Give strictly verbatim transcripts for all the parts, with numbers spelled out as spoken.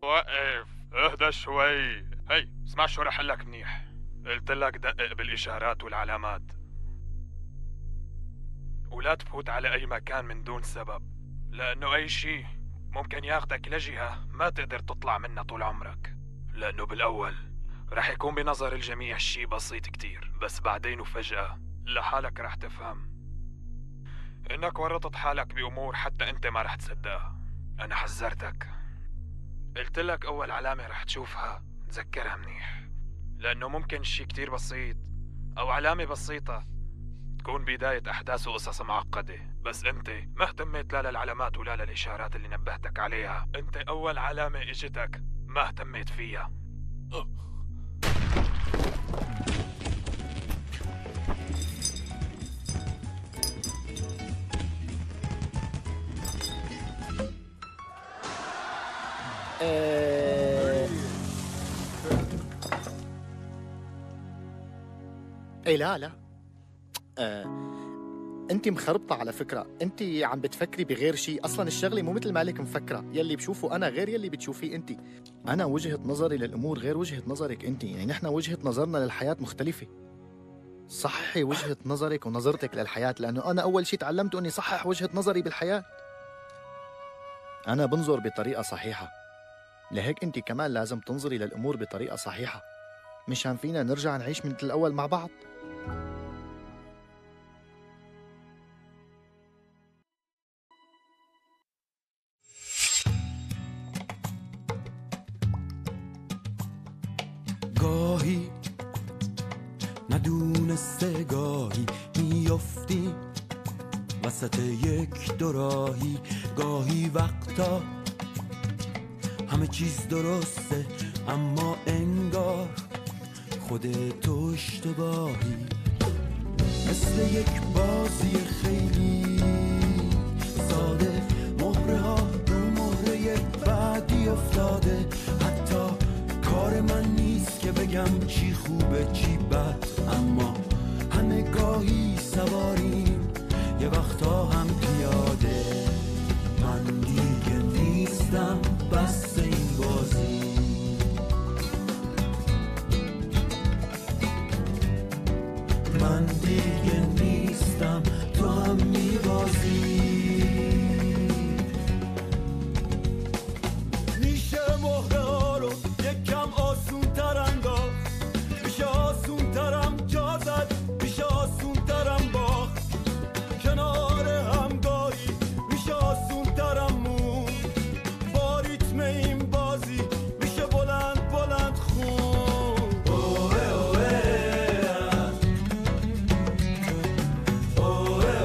وقف، اهدى شوي. هي اسمع شو رح لك منيح. قلت لك دقق بالإشارات والعلامات، ولا تفوت على أي مكان من دون سبب، لأنه أي شي ممكن ياخدك لجهة ما تقدر تطلع منها طول عمرك. لأنه بالأول رح يكون بنظر الجميع شي بسيط كتير، بس بعدين وفجأة لحالك رح تفهم إنك ورطت حالك بأمور حتى أنت ما رح تصدقها. أنا حذرتك، قلت لك أول علامة رح تشوفها تذكرها منيح، لأنه ممكن شي كتير بسيط أو علامة بسيطة تكون بداية أحداث وقصص معقدة، بس أنت ما اهتميت لا للعلامات ولا للإشارات اللي نبهتك عليها. أنت أول علامة إجتك ما اهتميت فيها. ايه إيه لا لا آه. انت مخربطة على فكرة، انت عم بتفكري بغير شيء، اصلا الشغلة مو مثل مالك مفكرة، يلي بشوفه انا غير يلي بتشوفيه انت. انا وجهة نظري للامور غير وجهة نظرك انت، يعني نحن وجهة نظرنا للحياة مختلفة. صحي وجهة نظرك ونظرتك للحياة، لانه انا اول شيء تعلمته اني صحح وجهة نظري بالحياة. انا بنظر بطريقة صحيحة، لهيك انت كمان لازم تنظري للامور بطريقة صحيحة، مشان فينا نرجع نعيش مثل الاول مع بعض. گاهی ندونسته گاهی میافتی وسط یک دوراهی، گاهی وقتا همه چیز درسته اما انگار خودت اشتباهی، مثل یک بازی خیلی ساده، مهره ها رو مهره بعدی افتاده، حتی کار من نیست که بگم چی خوبه چی بد، اما همه گاهی سواریم یه وقتا هم پیاده. من دیگه نیستم بس این بازی، من دیگه نیستم تو هم میبازی. میشه مهره ها رو یکم آسون تر انداخت، میشه آسون ترم جا زد، میشه آسون ترم باخت، کنار همگاهی میشه آسون ترم مون، با ریتم این بازی میشه بلند بلند خون. اوه اوه اوه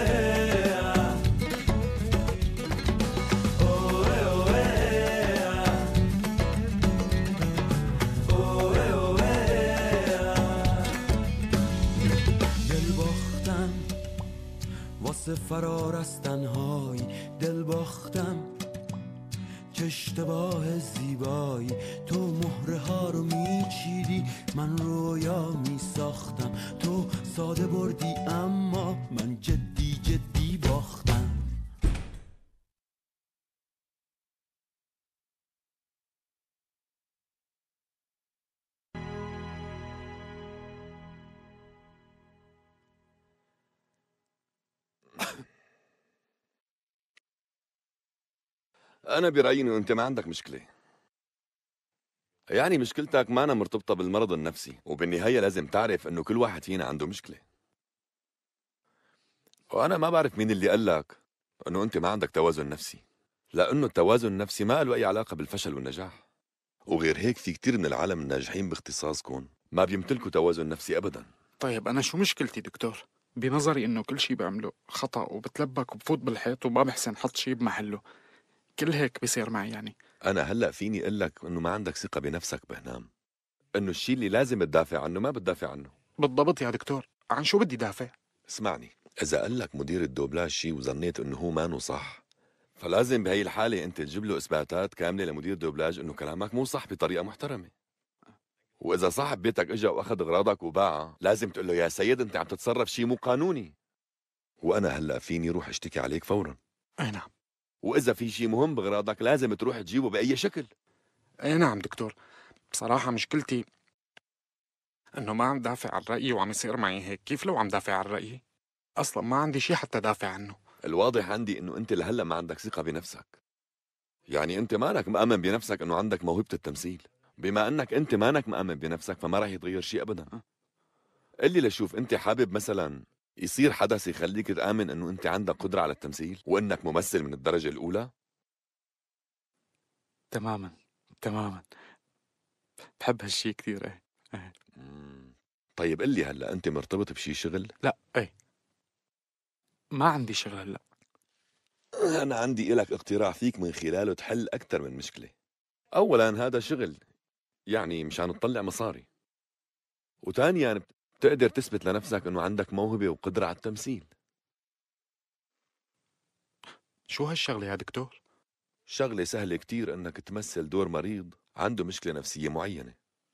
اوه اوه دل باختم واسه فرار از تنهایی، دل باختم چه اشتباه زیبایی، تو مهره ها رو میچیدی من رویا میساختم، تو ساده بردی اما من جدی جدی باختم. أنا برأيي إنه أنت ما عندك مشكلة، يعني مشكلتك مانا مرتبطة بالمرض النفسي، وبالنهاية لازم تعرف إنه كل واحد فينا عنده مشكلة. وأنا ما بعرف مين اللي قال لك إنه أنت ما عندك توازن نفسي، لأنه التوازن النفسي ما له أي علاقة بالفشل والنجاح، وغير هيك في كتير من العالم الناجحين باختصاصكم ما بيمتلكوا توازن نفسي أبداً. طيب أنا شو مشكلتي دكتور؟ بنظري إنه كل شي بعمله خطأ وبتلبك وبفوت بالحيط وما بحسن حط شي بمحله، كل هيك بيصير معي يعني. أنا هلأ فيني أقول لك إنه ما عندك ثقة بنفسك بهنام، إنه الشيء اللي لازم تدافع عنه ما بتدافع عنه. بالضبط يا دكتور، عن شو بدي دافع؟ اسمعني، إذا قال لك مدير الدوبلاج شيء وظنيت إنه هو مانو صح، فلازم بهي الحالة أنت تجيب له إثباتات كاملة لمدير الدوبلاج إنه كلامك مو صح بطريقة محترمة. وإذا صاحب بيتك إجا وأخذ أغراضك وباعها، لازم تقول له يا سيد أنت عم تتصرف شيء مو قانوني، وأنا هلأ فيني روح اشتكي عليك فوراً. أي نعم. وإذا في شيء مهم بأغراضك لازم تروح تجيبه بأي شكل. ايه نعم دكتور. بصراحة مشكلتي انه ما عم دافع عن رأيي وعم يصير معي هيك. كيف لو عم دافع عن رأيي؟ اصلا ما عندي شي حتى دافع عنه. الواضح عندي انه انت لهلا ما عندك ثقة بنفسك. يعني انت مانك مآمن بنفسك انه عندك موهبة التمثيل. بما انك انت مانك مآمن بنفسك فما راح يتغير شيء ابدا. قل لي لشوف، انت حابب مثلا يصير حدث يخليك تآمن انه انت عندك قدرة على التمثيل وانك ممثل من الدرجة الاولى؟ تماما تماما، بحب هالشي كثير. ايه ايه. طيب قل لي هلا، انت مرتبط بشي شغل؟ لا ايه، ما عندي شغل هلا. انا عندي لك اقتراح فيك من خلاله تحل اكثر من مشكلة. اولا هذا شغل يعني مشان تطلع مصاري، وثانيا بتقدر تثبت لنفسك انه عندك موهبة وقدرة على التمثيل. شو هالشغلة يا دكتور؟ شغلة سهلة كتير انك تمثل دور مريض عنده مشكلة نفسية معينة.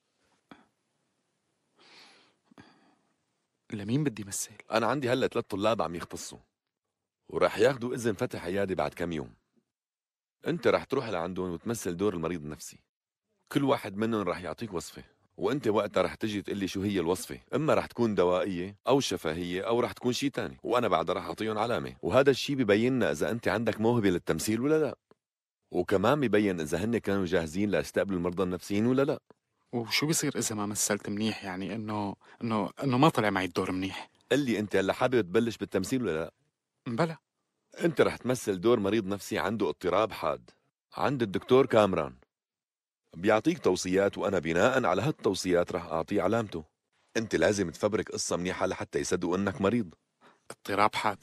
لمين بدي مثل؟ انا عندي هلا ثلاث طلاب عم يختصوا وراح ياخذوا اذن فتح عيادة بعد كم يوم. انت راح تروح لعندهم وتمثل دور المريض النفسي. كل واحد منهم راح يعطيك وصفة، وانت وقتها رح تجي تقول لي شو هي الوصفة. اما رح تكون دوائية او شفهية او رح تكون شيء تاني، وانا بعدها رح اعطيهم علامة. وهذا الشيء ببين لنا اذا انت عندك موهبة للتمثيل ولا لا، وكمان ببين اذا هن كانوا جاهزين لاستقبال المرضى النفسيين ولا لا. وشو بيصير اذا ما مثلت منيح؟ يعني انه انه انه ما طلع معي الدور منيح. قل لي انت هلا حابب تبلش بالتمثيل ولا لا؟ بلا. انت رح تمثل دور مريض نفسي عنده اضطراب حاد عند الدكتور كامران. بيعطيك توصيات وانا بناء على هالتوصيات رح اعطيه علامته. انت لازم تفبرك قصة منيحة لحتى يصدقوا انك مريض. اضطراب حاد؟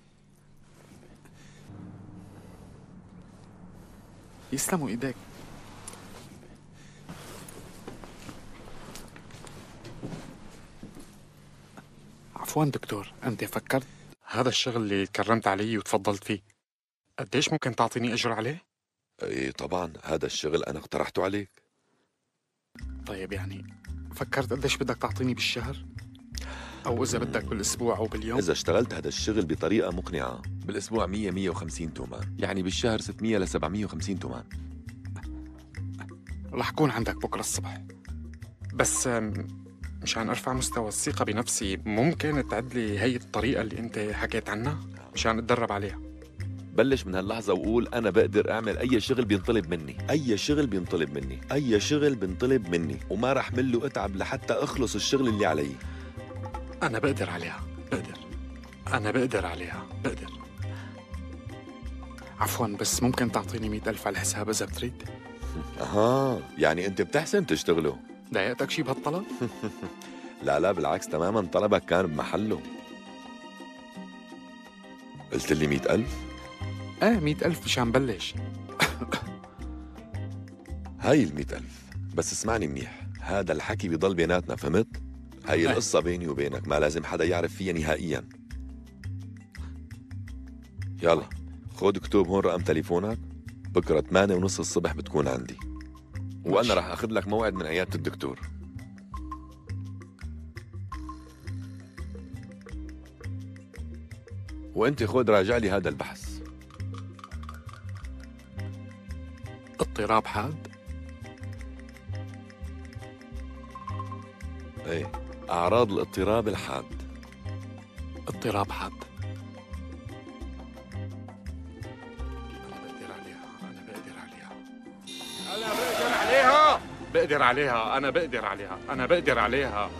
يسلموا ايديك. عفوا دكتور، انت فكرت هذا الشغل اللي كرمت علي وتفضلت فيه قديش ممكن تعطيني اجر عليه؟ ايه طبعا، هذا الشغل انا اقترحته عليك. طيب يعني فكرت قديش بدك تعطيني بالشهر؟ او اذا بدك بالاسبوع او باليوم؟ اذا اشتغلت هذا الشغل بطريقة مقنعة بالاسبوع مية مية وخمسين تومان، يعني بالشهر ستمية ل سبعمية وخمسين تومان. رح كون عندك بكره الصبح. بس مشان ارفع مستوى الثقة بنفسي ممكن تعد لي هي الطريقة اللي انت حكيت عنها مشان اتدرب عليها. بلش من هاللحظة وقول أنا بقدر أعمل أي شغل بينطلب مني. أي شغل بينطلب مني أي شغل بينطلب مني وما رح مله أتعب لحتى أخلص الشغل اللي علي. أنا بقدر عليها، بقدر أنا بقدر عليها، بقدر. عفواً، بس ممكن تعطيني مئة ألف على الحساب إذا بتريد؟ أها، يعني أنت بتحسن تشتغله. ضايقتك شي بهالطلب؟ لا لا بالعكس تماماً، طلبك كان بمحله. قلت لي مئة ألف؟ ايه مئة ألف مشان بلش. هاي المئة ألف، بس اسمعني منيح، هذا الحكي بيضل بيناتنا، فهمت؟ هاي القصة بيني وبينك، ما لازم حدا يعرف فيها نهائياً. يلا خود اكتب هون رقم تليفونك، بكرة ثمانية ونص الصبح بتكون عندي، وأنا رح أخذ لك موعد من عيادة الدكتور. وأنت خود راجع لي هذا البحث. اضطراب حاد؟ ايه، أعراض الاضطراب الحاد. اضطراب حاد. أنا بقدر عليها، أنا بقدر عليها، أنا بقدر عليها، بقدر عليها، أنا بقدر عليها، أنا بقدر عليها،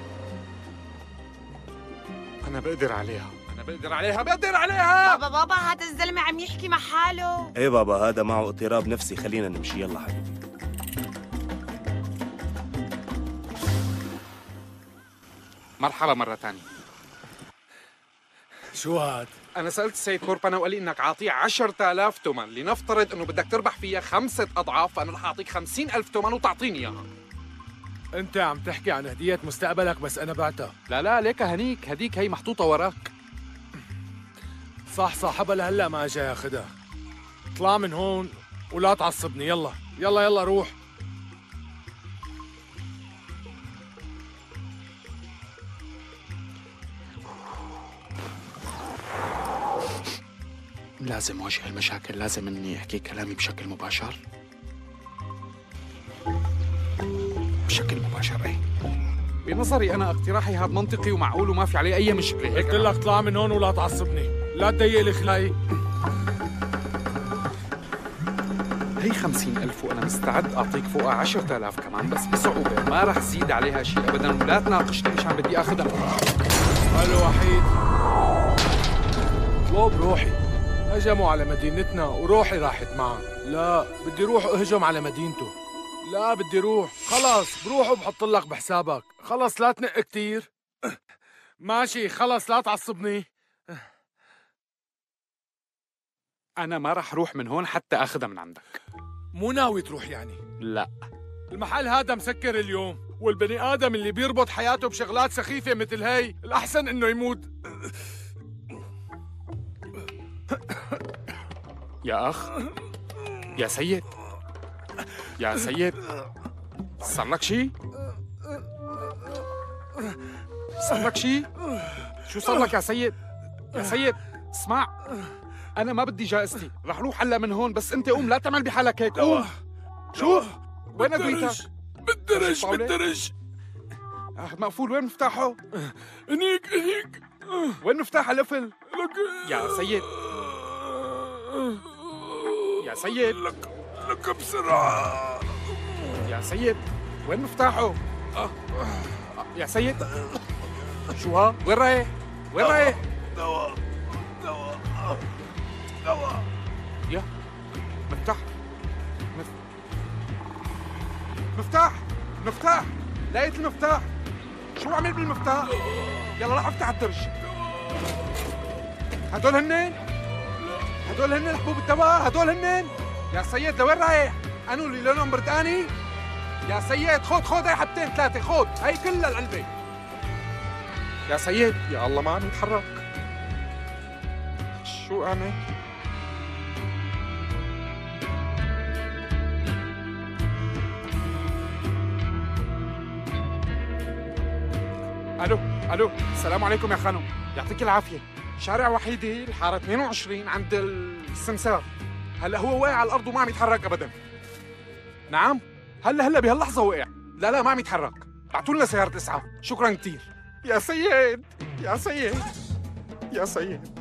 أنا بقدر عليها، أنا بقدر عليها، بقدر عليها. بابا بابا هذا الزلمة عم يحكي مع حاله. ايه بابا، هذا معه اضطراب نفسي، خلينا نمشي. يلا حبيبي. مرحبا مرة تانية. شو هاد؟ أنا سألت السيد كوربانا وقال لي إنك عاطيه عشرة آلاف تومان، لنفترض إنه بدك تربح فيها خمسة أضعاف، فأنا رح أعطيك خمسين ألف تومان وتعطيني إياها. انت عم تحكي عن هدية مستقبلك بس انا بعتها. لا لا ليك هنيك، هديك هي محطوطة وراك. صح صاحبها لهلا ما جاي ياخدها. اطلع من هون ولا تعصبني. يلا يلا يلا روح. لازم واجه المشاكل، لازم اني احكي كلامي بشكل مباشر. بشكل مباشر. ايه بنظري انا اقتراحي هذا منطقي ومعقول وما في عليه اي مشكله. قلت لك اطلع من هون ولا تعصبني، لا تضيق لي خلاقي. هي خمسين ألف وأنا مستعد أعطيك فوقها عشرة آلاف كمان، بس بصعوبة ما رح زيد عليها شيء أبداً، ولا تناقشني مشان بدي آخذها. الو وحيد، لو بروحي هجموا على مدينتنا وروحي راحت معه. لا بدي روح اهجم على مدينته. لا بدي روح، خلص بروح وبحط لك بحسابك. خلص لا تنق كتير. ماشي خلص لا تعصبني. أنا ما رح روح من هون حتى آخذها من عندك. مو ناوي تروح يعني؟ لا، المحل هذا مسكر اليوم، والبني آدم اللي بيربط حياته بشغلات سخيفة مثل هي الأحسن إنه يموت. يا أخ، يا سيد، يا سيد، صار لك شي؟ صار لك شي؟ شو صار لك يا سيد؟ يا سيد اسمع، أنا ما بدي جائزتي، رح روح هلا من هون، بس أنت قوم لا تعمل بحالك هيك، قوم. شو؟ وين أدويتك؟ بالدرج بالدرج. مقفول، وين مفتاحه؟ هنيك هنيك. وين مفتاح القفل؟ لك يا سيد، يا سيد، لك لك بسرعة. يا سيد وين مفتاحه؟ يا سيد شو ها؟ وين رايح؟ وين رايح؟ دواء دواء دواء. يا مفتاح مف... مفتاح مفتاح لقيت المفتاح. شو عمل بالمفتاح؟ يلا روح افتح الدرج. هدول هنن؟ هدول هنن حبوب الدواء؟ هدول هنن؟ يا سيد لوين رايح؟ أنو اللي لونهم بردقاني؟ يا سيد خود خود هاي حبتين ثلاثة، خود هاي كلها العلبة. يا سيد يا الله ما عم يتحرك. شو أعمل؟ الو الو السلام عليكم يا خانم، يعطيك العافيه. شارع وحيدي الحاره اثنين وعشرين عند السمسار. هلا هو واقع على الارض وما عم يتحرك ابدا. نعم هلا هلا بهاللحظه وقع. لا لا ما عم يتحرك. بعتوا لنا سياره اسعاف. شكرا كثير. يا سيد يا سيد يا سيد.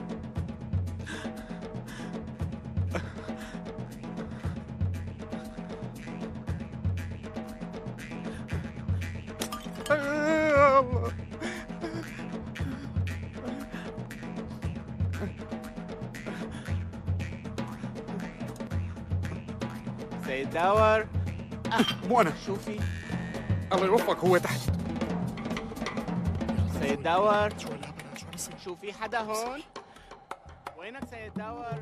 الله. سيد داور. مو أنا. شوفي الله يوفقك، هو تحت. سيد داور. شو في حدا هون؟ وينك سيد داور؟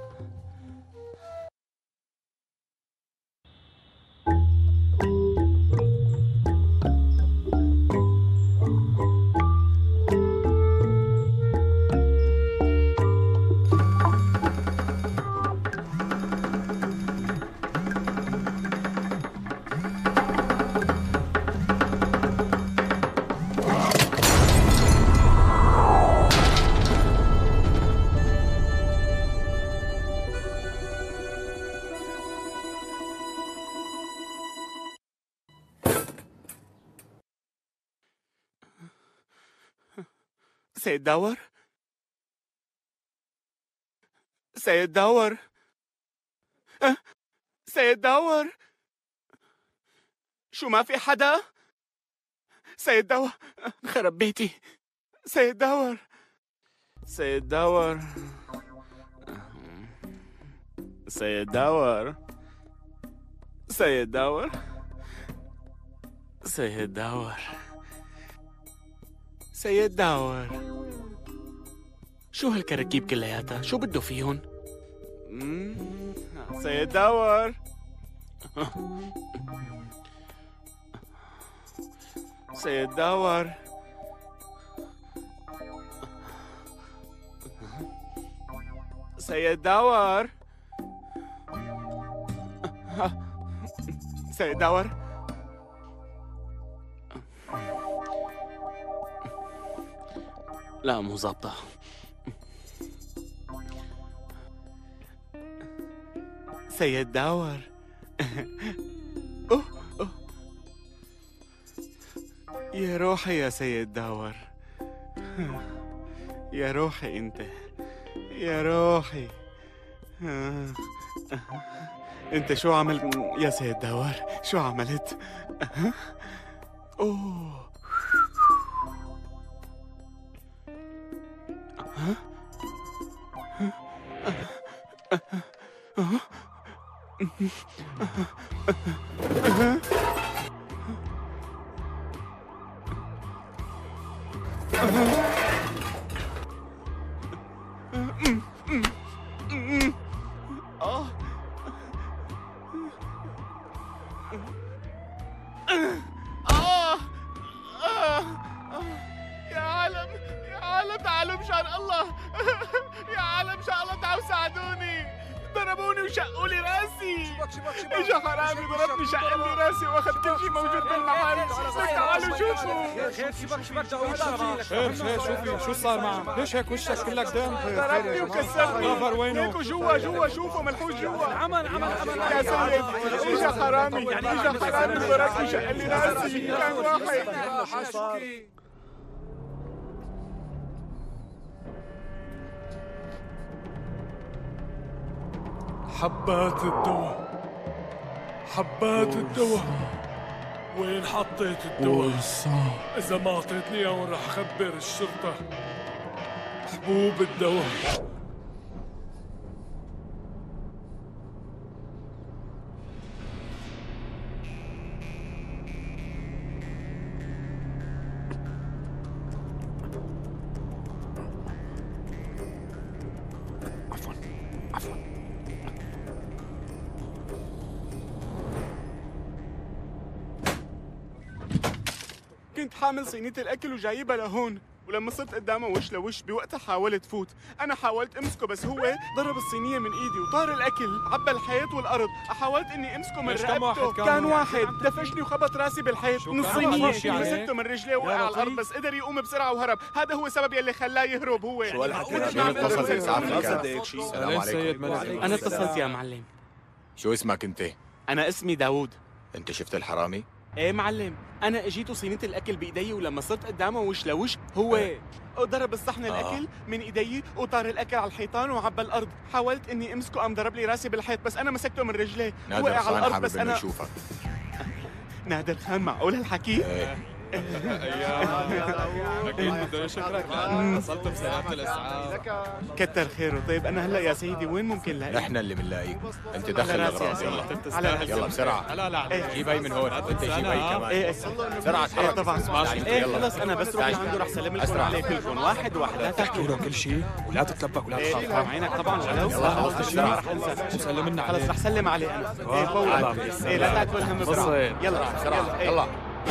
سيد داور. سيد داور. أه؟ سيد داور. شو ما في حدا؟ سيد داور خرب بيتي. سيد داور. سيد داور. سيد داور. سيد داور. سيد داور. سيد داور. شو هالكراكيب كلياتها؟ شو بده فيهن؟ سيد داور. سيد داور. سيد داور. سيد داور. لا مو ظابطة. سيد داور. أوه أوه. يا روحي يا سيد داور، يا روحي انت، يا روحي. انت شو عملت يا سيد داور؟ شو عملت؟ اوه يا عالم، يا عالم تعالوا مشان الله، يا عالم مشان الله تعالوا ساعدوني، ضربوني وشقوا لي راسي. اجا حرامي ضربني شق لي راسي واخذ كل شيء موجود بالمحل. تعالوا شوفوا. خير شبك شبك خير خير شوفي شو صار معه؟ ليش هيك وشك كلك دم؟ ضربني وكسرني. غفر وينه؟ ليكوا جوا جوا شوفوا ملحوس جوا. عمل عمل عمل يا سيد اجا حرامي، اجا حرامي ضربني شق لي راسي. كان واحد. حبات الدواء، حبات الدواء، وين حطيت الدواء؟ إذا ما أعطيتني إياهم رح أخبر الشرطة. حبوب الدواء. كنت حامل صينية الأكل وجايبها لهون، ولما صرت قدامه وش لوش بوقتها حاولت فوت. أنا حاولت أمسكه بس هو ضرب الصينية من إيدي وطار الأكل عبى الحيط والأرض. حاولت إني أمسكه من رقبته، كان, كان واحد دفشني وخبط راسي بالحيط من الصينية. مسكته من رجليه ووقع على الأرض بس قدر يقوم بسرعة وهرب. هذا هو السبب يلي خلاه يهرب. هو شو هالحكي؟ مين اتصل بإسعاف؟ السلام عليكم. أنا اتصلت يا معلم. شو اسمك أنت؟ أنا اسمي داوود. أنت شفت الحرامي؟ ايه معلم، انا اجيته صينيه الاكل بايدي ولما صرت قدامه وش لوش هو ضرب الصحن آه. الاكل من ايدي وطار الاكل على الحيطان وعبى الارض. حاولت اني امسكه قام ضرب لي راسي بالحيط بس انا مسكته من رجليه. نادر خان على حابب انه يشوفك. نادر خان معقول هالحكي؟ ايه اكيد بدي اشكرك لانك اتصلت بسيارة الاسعاف. كتر خيره. طيب انا هلا يا سيدي وين ممكن لاقيك؟ نحن اللي بنلاقيك. انت دخل الاغراض يلا يلا بسرعه. لا لا جيب هي من هون. انت جيب هي كمان. ايه بسرعه تحرك. طبعا ايه خلص انا بس روح لعنده رح سلم لكم عليه كلكم واحد واحد. لا تحكي له كل شيء ولا تتلبك ولا تخاف. فاهم عينك طبعا. يلا خلص بسرعه رح انسى. سلم لنا خلص رح سلم عليه انا. ايه فورا. ايه لا تاكل هم بسرعه. يلا بسرعه يلا.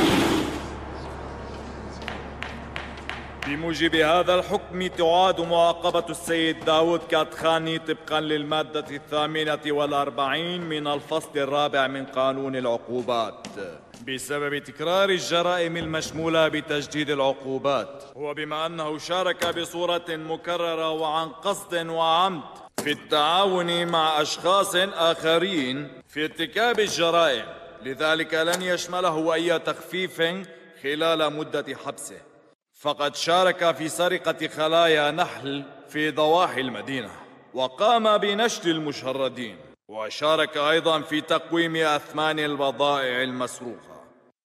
بموجب هذا الحكم تعاد معاقبة السيد داود كاتخاني طبقا للمادة الثامنة والأربعين من الفصل الرابع من قانون العقوبات بسبب تكرار الجرائم المشمولة بتجديد العقوبات، وبما أنه شارك بصورة مكررة وعن قصد وعمد في التعاون مع أشخاص آخرين في ارتكاب الجرائم، لذلك لن يشمله أي تخفيف خلال مدة حبسه، فقد شارك في سرقة خلايا نحل في ضواحي المدينة وقام بنشل المشردين، وشارك أيضا في تقويم أثمان البضائع المسروقة.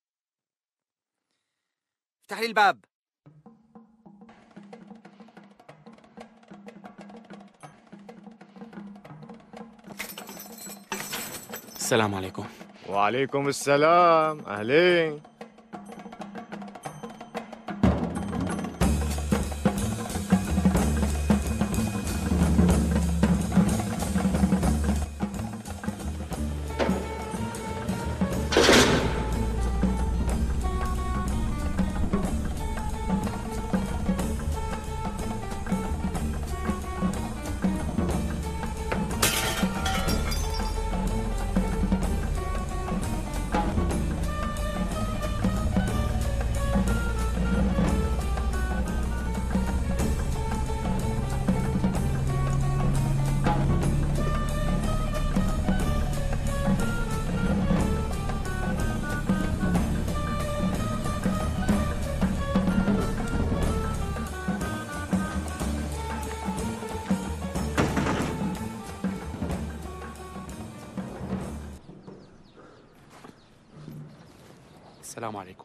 افتح لي الباب. السلام عليكم. وعليكم السلام. أهلين. السلام عليكم.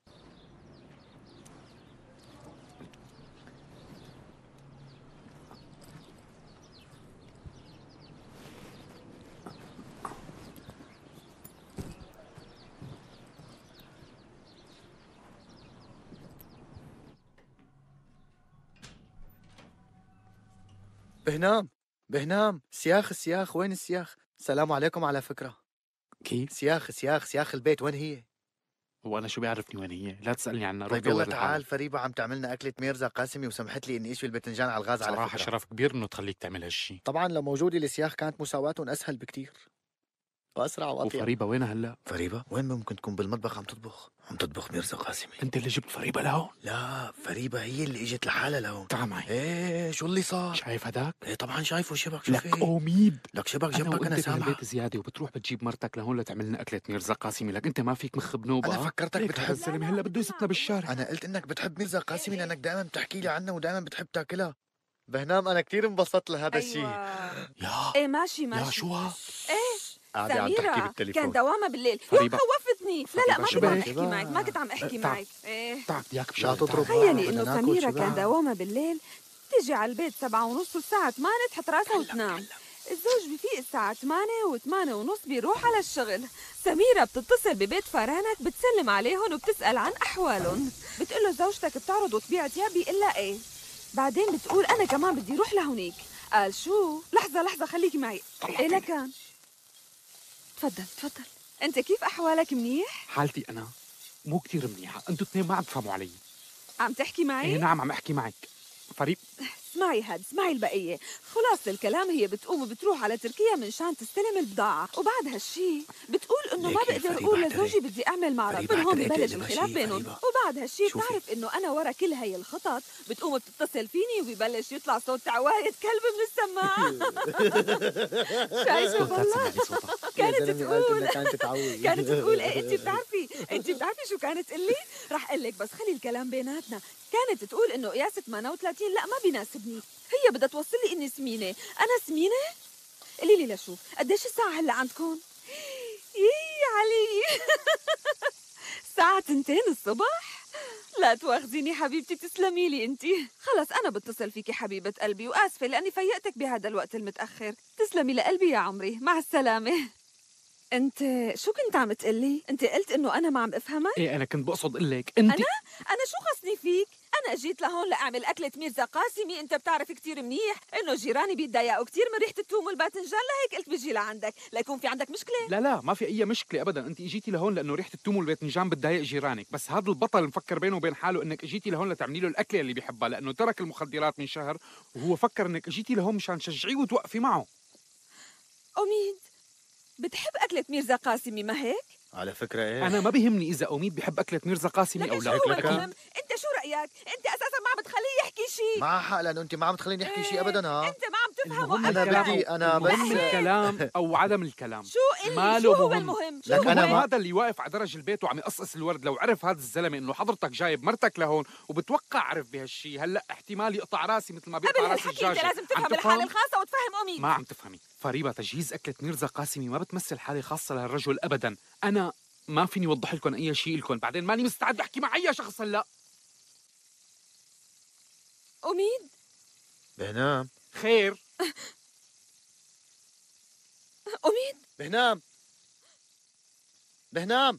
بهنام بهنام سياخ السياخ وين السياخ؟ سلام عليكم على فكرة. كيف؟ سياخ سياخ سياخ البيت وين هي؟ هو أنا شو بيعرفني وين هي؟ لا تسألني عنها. طيب يلا تعال، فريبة عم تعملنا أكلة ميرزا قاسمي وسمحت لي إني أشوي الباذنجان على الغاز. على صراحة فكرة شرف كبير إنه تخليك تعمل هالشي. طبعا لو موجودة السياخ كانت مساواتهم أسهل بكتير وأسرع وأطيب. وفريبة وينها هلا؟ فريبة وين ممكن تكون بالمطبخ عم تطبخ؟ عم تطبخ ميرزا قاسمي. أنت اللي جبت فريبة لهون؟ لا فريبة هي اللي إجت لحالها لهون. تعال معي. إيه شو اللي صار؟ شايف هداك؟ إيه طبعا شايفه. شبك لك شوفي. أوميد لك شبك أنا جنبك. أنا سامع. بالبيت زيادة وبتروح بتجيب مرتك لهون لتعمل لنا أكلة ميرزا قاسمي. لك أنت ما فيك مخ بنوبة. أنا فكرتك بتحب الزلمة هلا بده يزتنا بالشارع. أنا قلت إنك بتحب ميرزا قاسمي لأنك دائما بتحكي لي عنها ودائما بتحب تاكلها. بهنام أنا كثير انبسطت لهذا الشيء. أيوة. يا ايه ماشي ماشي. يا شو ها؟ ايه قاعدة عم تحكي سميرة بالتليفون. كان دوامها بالليل. يو فريبة. خوفتني. لا لا ما كنت شبه. عم احكي معك ما كنت عم احكي تعال. معك. ايه تعال بدي اياك لا بشغله. تضرب. تخيلي بدنا انه ناكل سميرة شبع. كان دوامها بالليل تيجي على البيت سبعة ونص والساعة ثمانية تحط راسها وتنام. الزوج بفيق الساعة ثمانية وثمانية ونص بيروح على الشغل. سميرة بتتصل ببيت فرانك بتسلم عليهم وبتسأل عن أحوالهم. بتقول له زوجتك بتعرض وتبيع ثياب؟ إلا إيه. بعدين بتقول أنا كمان بدي روح لهونيك. قال شو؟ لحظة لحظة خليكي معي. إيه لكان؟ تفضل تفضل. أنت كيف أحوالك؟ منيح؟ حالتي أنا مو كتير منيحة. أنتوا اثنين ما عم تفهموا علي. عم تحكي معي؟ إيه نعم عم أحكي معك. فريق اسمعي هاد اسمعي البقية. خلاص الكلام هي بتقوم وبتروح على تركيا منشان تستلم البضاعة، وبعد هالشي بتقول انه ما بقدر اقول لزوجي بدي اعمل معرض. من هون ببلش الخلاف بينهم، وبعد هالشي بتعرف انه انا ورا كل هي الخطط. بتقوم بتتصل فيني وبيبلش يطلع صوت تعواية كلب من السماعة. شايفة والله كانت تقول كانت تقول ايه انت بتعرفي انت بتعرفي شو كانت تقلي؟ رح اقول لك بس خلي الكلام بيناتنا. كانت تقول انه قياس ثمانية وثلاثين لا ما بيناسبني. هي بدها توصل لي اني سمينه. انا سمينه؟ قولي لي لشوف قديش الساعه هلا عندكم؟ يي علي. الساعه تنتين الصبح. لا تواخذيني حبيبتي تسلمي لي انت. خلص انا بتصل فيكي حبيبه قلبي واسفه لاني فيقتك بهذا الوقت المتاخر. تسلمي لقلبي يا عمري. مع السلامه. انت شو كنت عم تقلي؟ انت قلت انه انا ما عم افهمك؟ ايه انا كنت بقصد اقول لك انت. انا انا شو خصني فيك؟ انا جيت لهون لاعمل اكله ميرزا قاسمي. انت بتعرف كثير منيح انه جيراني بيتضايقوا كثير من ريحه الثوم والباذنجان، لهيك قلت بجي لعندك ليكون في عندك مشكله. لا لا ما في اي مشكله ابدا. انت اجيتي لهون لانه ريحه الثوم والباذنجان بتضايق جيرانك، بس هذا البطل مفكر بينه وبين حاله انك اجيتي لهون لتعملي له الاكله اللي بيحبها، لانه ترك المخدرات من شهر وهو فكر انك اجيتي لهون مشان تشجعيه وتوقفي معه. أميد بتحب أكلة ميرزا قاسمي ما هيك؟ على فكرة ايه انا ما بيهمني اذا أميد بحب اكله ميرزا قاسمي او لا. شو هو المهم؟ انت شو رايك؟ انت اساسا ما عم بتخليه يحكي شيء. معها حق لانه انت ما عم تخليني احكي شيء ابدا. ها انت ما عم تفهم. انا بدي انا بس المهم الكلام او عدم الكلام. شو اللي ما شو له هو مهم. المهم؟ شو لك هو انا ما هذا اللي واقف على درج البيت وعم يقصقص الورد لو عرف هذا الزلمه انه حضرتك جايب مرتك لهون وبتوقع عرف بهالشيء، هلا احتمال يقطع راسي مثل ما بيقطع راس الدجاج. انت لازم تفهم الحاله الخاصه وتفهم أميد. ما عم تفهمي فريبة. تجهيز اكله ميرزا قاسمي ما بتمثل حاله خاصه لهالرجل ابدا. انا ما فيني اوضح لكم اي شيء لكم، بعدين ماني مستعد احكي مع اي شخص هلا. أميد بهنام خير. أميد بهنام بهنام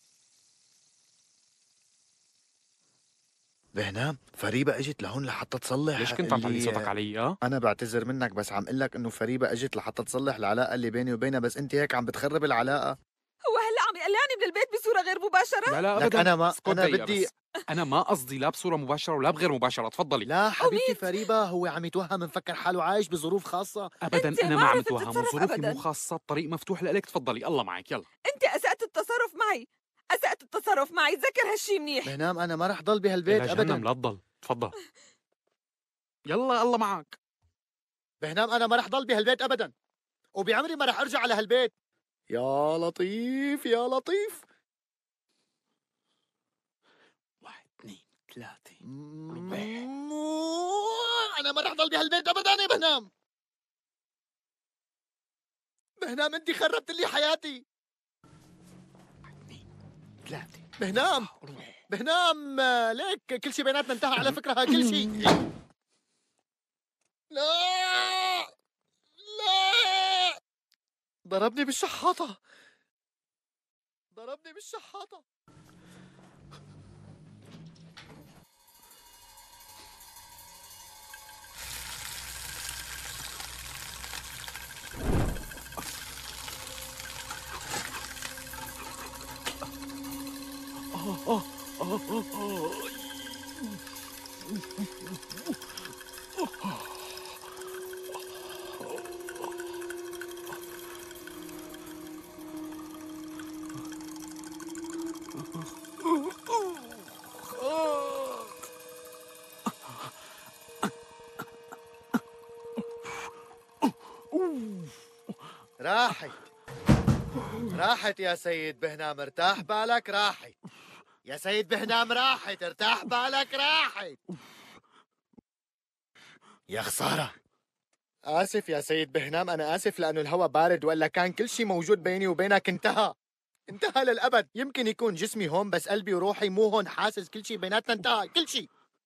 بهنام فريبة اجت لهون لحتى تصلح. ليش كنت عم تعلي صوتك علي؟ اه انا بعتذر منك بس عم اقول لك انه فريبة اجت لحتى تصلح العلاقة اللي بيني وبينها، بس انت هيك عم بتخرب العلاقة. هو هلا عم يقلعني من البيت بصوره غير مباشره؟ لا لا لك ابدا. انا ما انا بدي بس. انا ما قصدي لا بصوره مباشره ولا بغير مباشره. تفضلي. لا حبيبتي فريبة هو عم يتوهم مفكر حاله عايش بظروف خاصة. ابدا انا ما عم اتوهم وظروفي مو خاصه. الطريق مفتوح لك. تفضلي الله معك. يلا انت اسأت التصرف معي اسأت التصرف معي. تذكر هالشي منيح. بهنام انا ما رح ضل بهالبيت ابدا. لا تضل. تفضل يلا الله معك. بهنام انا ما رح ضل بهالبيت ابدا وبعمري ما رح ارجع على هالبيت. يا لطيف يا لطيف. واحد اثنين ثلاثة أنا ما رح ضل بهالبيت أبدا يا بهنام. بهنام أنت خربت لي حياتي. واحد اثنين ثلاثة بهنام بهنام آه، ليك كل شيء بيناتنا انتهى على فكرة، كل شيء. لا لا ضربني بالشحاطة، ضربني بالشحاطة. آه آه آه آه. راحت راحت يا سيد بهنام، ارتاح بالك، راحت يا سيد بهنام، راحت، ارتاح بالك، راحت. يا خسارة. آسف يا سيد بهنام، أنا آسف لأنه الهواء بارد، ولا كان كل شيء موجود بيني وبينك انتهى انتهى للأبد. يمكن يكون جسمي هون بس قلبي وروحي مو هون، حاسس كل شيء بيناتنا انتهى، كل شيء.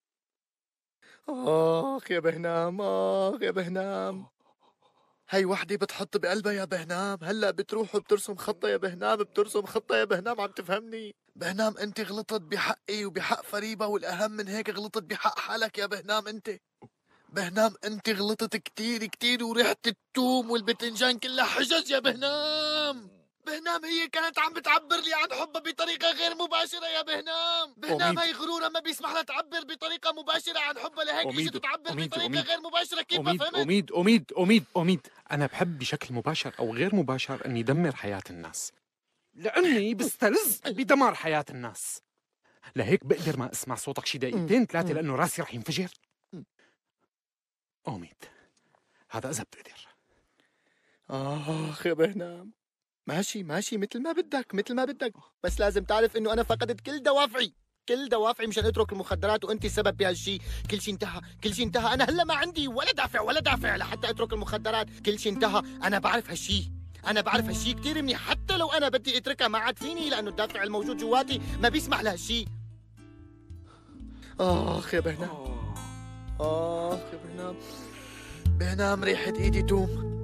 آخ يا بهنام، آخ يا بهنام. هاي وحدة بتحط بقلبها يا بهنام، هلا بتروح وبترسم خطة يا بهنام، بترسم خطة يا بهنام، عم تفهمني؟ بهنام انت غلطت بحقي وبحق فريبة، والأهم من هيك غلطت بحق حالك يا بهنام. انت بهنام انت غلطت كتير كتير، وريحة التوم والبتنجان كلها حجج يا بهنام. بهنام هي كانت عم بتعبر لي عن حبها بطريقة غير مباشرة يا بهنام. بهنام هي غرورة ما بيسمح لها تعبر بطريقة مباشرة عن حبها، لهيك اجت تعبر بطريقة أميد. غير مباشرة. كيف ما أميد فهمت؟ أميد أميد أميد أميد أنا بحب بشكل مباشر أو غير مباشر أني دمر حياة الناس، لأني بستلذ بدمار حياة الناس. لهيك بقدر ما أسمع صوتك شي دقيقتين ثلاثة لأنه راسي رح ينفجر. أميد هذا إذا بتقدر. آخ يا بهنام، ماشي ماشي مثل ما بدك مثل ما بدك، بس لازم تعرف إنه أنا فقدت كل دوافعي كل دوافعي مشان اترك المخدرات، وانت السبب بهالشيء. كل شيء انتهى كل شيء انتهى، انا هلا ما عندي ولا دافع ولا دافع لحتى اترك المخدرات. كل شيء انتهى، انا بعرف هالشيء انا بعرف هالشيء كثير منيح. حتى لو انا بدي اتركها ما عاد فيني، لانه الدافع الموجود جواتي ما بيسمح لهالشيء. اخ يا بهنام، اخ يا بهنام، بهنام ريحة ايدي توم.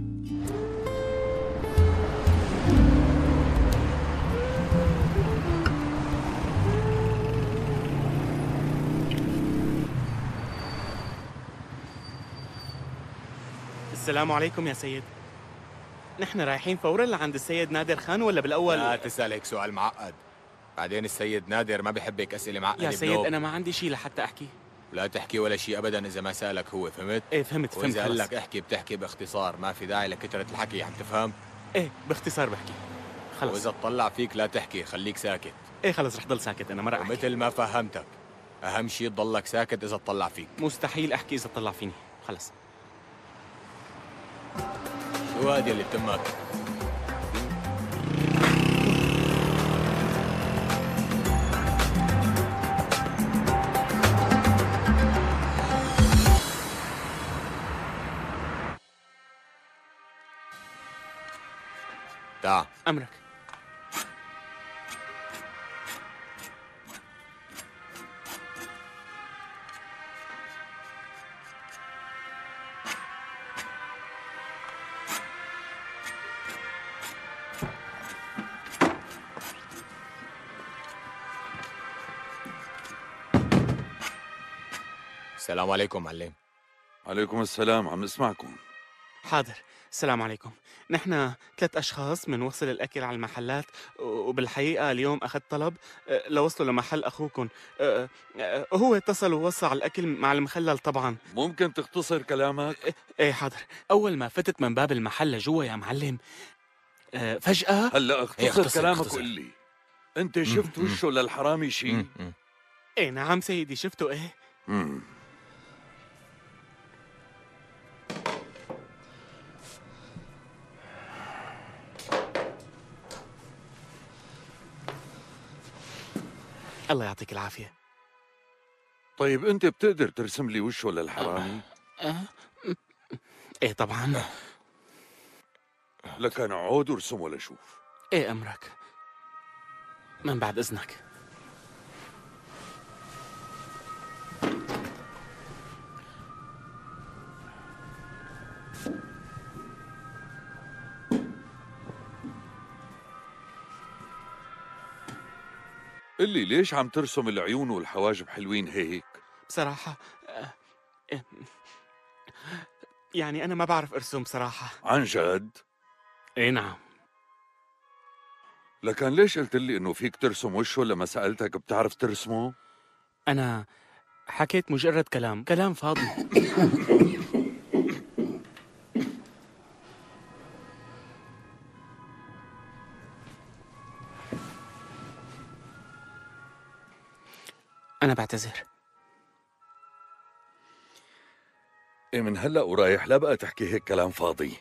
السلام عليكم يا سيد. نحن رايحين فورا لعند السيد نادر خان ولا بالاول؟ لا تسأل هيك سؤال معقد، بعدين السيد نادر ما بحب هيك اسئله معقده. يا سيد انا ما عندي شيء لحتى احكي. لا تحكي ولا شيء ابدا اذا ما سالك هو، فهمت؟ ايه فهمت فهمت. واذا قال لك احكي بتحكي باختصار، ما في داعي لكثره الحكي، عم تفهم؟ ايه باختصار بحكي خلص. واذا تطلع فيك لا تحكي، خليك ساكت. ايه خلص رح ضل ساكت، انا ما رح احكي. مثل ما فهمتك، اهم شيء تضلك ساكت اذا تطلع فيك. مستحيل احكي اذا تطلع فيني، خلص. شو هذه اللي بتمك؟ تعال. امرك. السلام عليكم معلم. عليكم السلام، عم نسمعكم. حاضر. السلام عليكم. نحن ثلاث أشخاص بنوصل الأكل على المحلات، وبالحقيقة اليوم أخذت طلب لوصله لمحل أخوكم. هو اتصل ووصى على الأكل مع المخلل طبعا. ممكن تختصر كلامك؟ إيه حاضر. أول ما فتت من باب المحل لجوا يا معلم فجأة هلا اختصر كلامك وقول لي، أنت شفت وشه للحرامي شيء؟ إيه نعم سيدي شفته. إيه مم. الله يعطيك العافية. طيب أنت بتقدر ترسم لي وشه للحرامي؟ أه؟ إيه طبعا. لكن عود ورسمه لشوف. إيه أمرك. من بعد إذنك. قلي ليش عم ترسم العيون والحواجب حلوين هيك؟ بصراحة يعني أنا ما بعرف أرسم بصراحة. عن جد؟ إيه نعم. لكن ليش قلت لي إنه فيك ترسم وشه لما سألتك بتعرف ترسمه؟ أنا حكيت مجرد كلام، كلام فاضي. أنا بعتذر. إيه من هلأ ورايح لا بقى تحكي هيك كلام فاضي.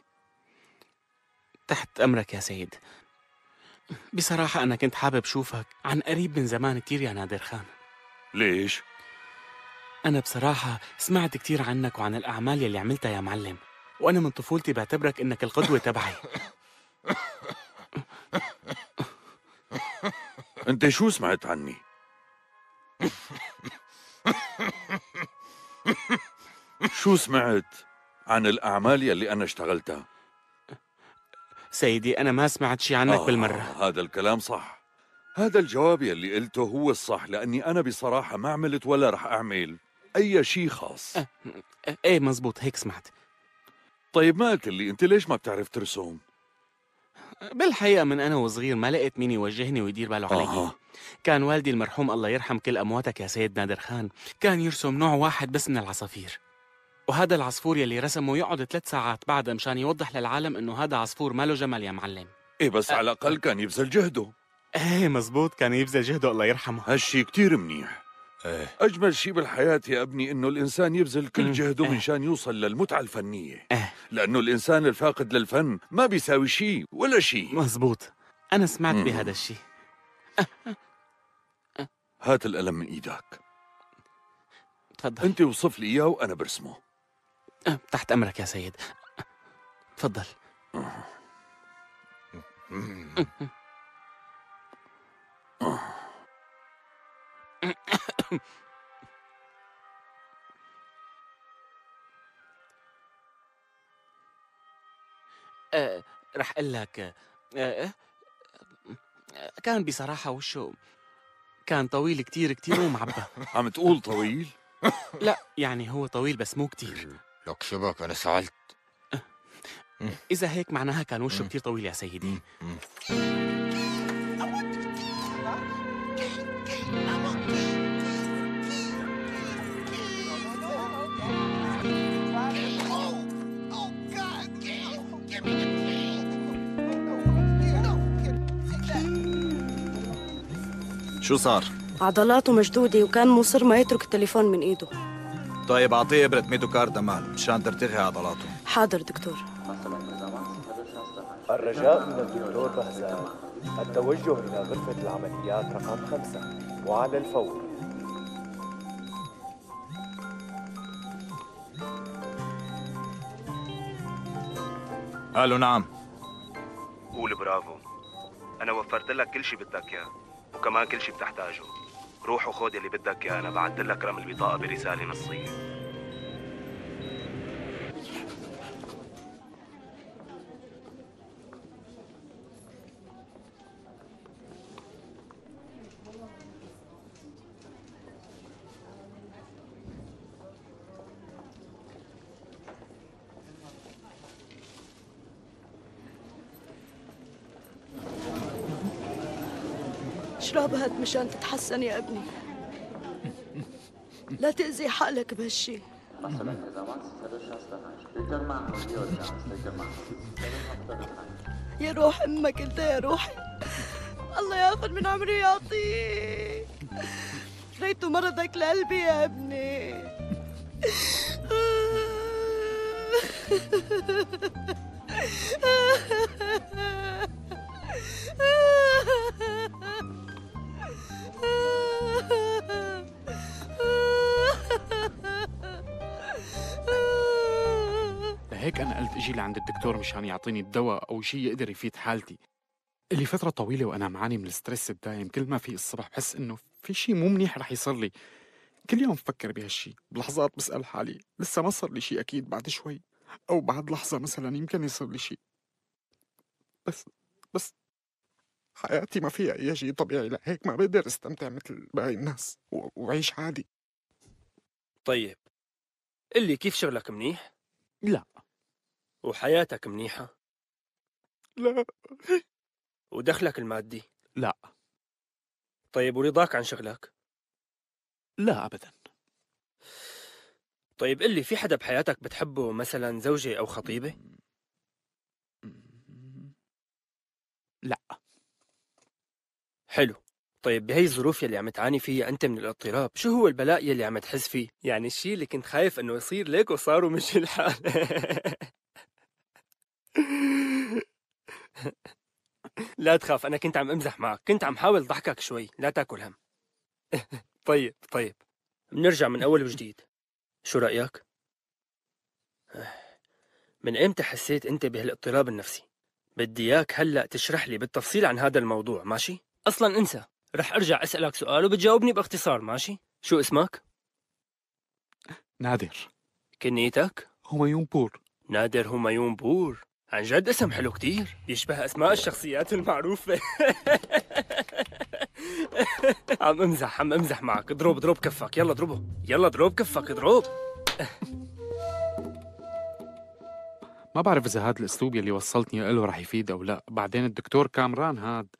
تحت أمرك يا سيد. بصراحة أنا كنت حابب شوفك عن قريب من زمان كتير يا نادر خان. ليش؟ أنا بصراحة سمعت كتير عنك وعن الأعمال يلي عملتها يا معلم، وأنا من طفولتي بعتبرك إنك القدوة تبعي. أنت شو سمعت عني؟ شو سمعت عن الأعمال يلي أنا اشتغلتها؟ سيدي أنا ما سمعت شي عنك آه بالمرة. هذا الكلام صح. هذا الجواب يلي قلته هو الصح، لأني أنا بصراحة ما عملت ولا رح أعمل أي شي خاص. أه إيه مزبوط هيك سمعت. طيب ما قلت لي أنت ليش ما بتعرف ترسم؟ بالحقيقة من أنا وصغير ما لقيت مين يوجهني ويدير باله علي. آه. كان والدي المرحوم الله يرحم كل أمواتك يا سيد نادر خان كان يرسم نوع واحد بس من العصافير، وهذا العصفور يلي رسمه يقعد ثلاث ساعات بعدها مشان يوضح للعالم إنه هذا عصفور ما له جمل يا معلم. إيه بس أه. على الأقل كان يبذل جهده. إيه مزبوط كان يبذل جهده الله يرحمه. هالشي كتير منيح. ايه أجمل شي بالحياة يا ابني إنه الإنسان يبذل كل جهده إيه. منشان يوصل للمتعة الفنية. إيه. لأنه الإنسان الفاقد للفن ما بيساوي شي ولا شي. مزبوط أنا سمعت مم. بهذا الشي. هات القلم من إيدك. تفضل. أنت وصف لي إياه وأنا برسمه. أه. تحت أمرك يا سيد. تفضل. أه. أه رح أقول لك أه كان بصراحة وشه كان طويل كتير كتير ومعبى. عم تقول طويل؟ لا يعني هو طويل بس مو كتير. لك شبك أنا سألت. أه. إذا هيك معناها كان وشه كتير طويل يا سيدي. شو صار؟ عضلاته مشدودة وكان مصر ما يترك التليفون من ايده. طيب اعطيه ابرة ميتوكاردامال مشان ترتخي عضلاته. حاضر دكتور. الرجاء من الدكتور بهزاد التوجه إلى غرفة العمليات رقم خمسة وعلى الفور. الو نعم. قول برافو. أنا وفرت لك كل شي بدك إياه وكمان كل شي بتحتاجه. روح وخذ اللي بدك إياه، أنا بعت لك رقم البطاقة برسالة نصية. اشرب هاد مشان تتحسن يا ابني. لا تأذي حالك بهالشي. يا روح امك انت يا روحي، الله ياخذ من عمري ويعطيك. ريته مرضك لقلبي يا ابني. لهيك أنا قلت أجي لعند الدكتور مشان يعطيني الدواء أو شيء يقدر يفيد حالتي. اللي فترة طويلة وأنا معاني من الستريس الدايم. كل ما في الصبح بحس إنه في شيء مو منيح رح يصير لي. كل يوم بفكر بهالشي. بلحظات بسأل حالي لسه ما صار لي شيء، أكيد بعد شوي أو بعد لحظة مثلا يمكن يصير لي شيء. بس بس حياتي ما فيها أي شيء طبيعي، لهيك ما بقدر استمتع مثل باقي الناس و- وعيش عادي. طيب اللي كيف شغلك منيح؟ لا. وحياتك منيحة؟ لا. ودخلك المادي؟ لا. طيب ورضاك عن شغلك؟ لا أبدا. طيب اللي في حدا بحياتك بتحبه، مثلا زوجة أو خطيبة؟ لا. حلو. طيب بهي الظروف يلي عم تعاني فيها أنت من الاضطراب، شو هو البلاء يلي عم تحس فيه؟ يعني الشيء اللي كنت خايف إنه يصير ليك وصار ومشي الحال. لا تخاف، أنا كنت عم أمزح معك، كنت عم حاول ضحكك شوي، لا تاكل هم. طيب طيب بنرجع من أول وجديد. شو رأيك؟ من إمتى حسيت أنت بهالاضطراب النفسي؟ بدي إياك هلأ تشرح لي بالتفصيل عن هذا الموضوع، ماشي؟ أصلاً انسى، رح أرجع أسألك سؤال وبتجاوبني باختصار، ماشي؟ شو اسمك؟ نادر. كنيتك؟ هميون بور. نادر هميون بور، عن جد اسم حلو كتير، يشبه أسماء الشخصيات المعروفة. عم امزح عم امزح معك. اضرب اضرب كفك، يلا اضربه، يلا اضرب كفك، اضرب. ما بعرف إذا هذا الأسلوب يلي وصلتني له رح يفيد أو لا. بعدين الدكتور كامران هاد